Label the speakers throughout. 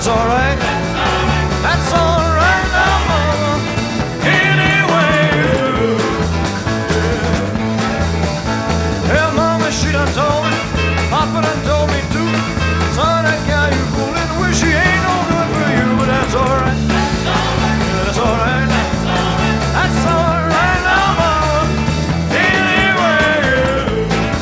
Speaker 1: that's all right. That's all right now, mama. Any way you do. Yeah, mama, she done told me. Papa done told me too. Son, that gal you fooling with, she ain't no good for you, but that's all right. That's all right. That's all right now, mama. Any way you do.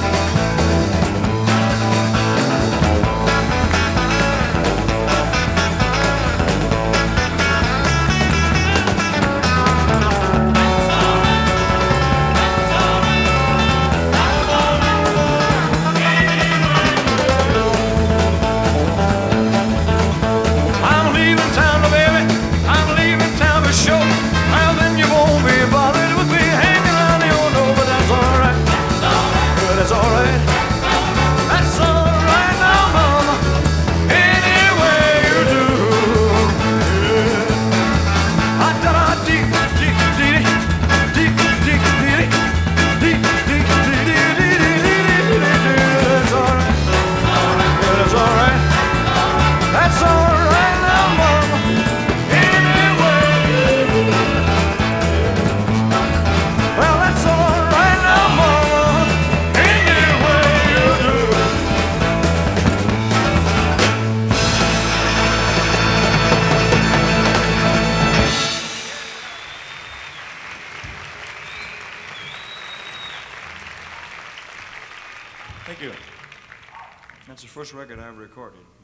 Speaker 1: I'm leaving town, baby. I'm leaving town for sure. Well, then you won't be bothered with me hanging around your door, but that's all right. That's all right. That's all right now, mama. Any way you do. Yeah. Ah-da-da-dee, dee, dee, dee, dee, dee, dee, dee, dee, dee, dee, dee, dee. That's all right. That's all right. That's all right now, mama. Any way you do. Well, that's all right now, mama. Any way you do. Thank you. That's the first record I ever recorded.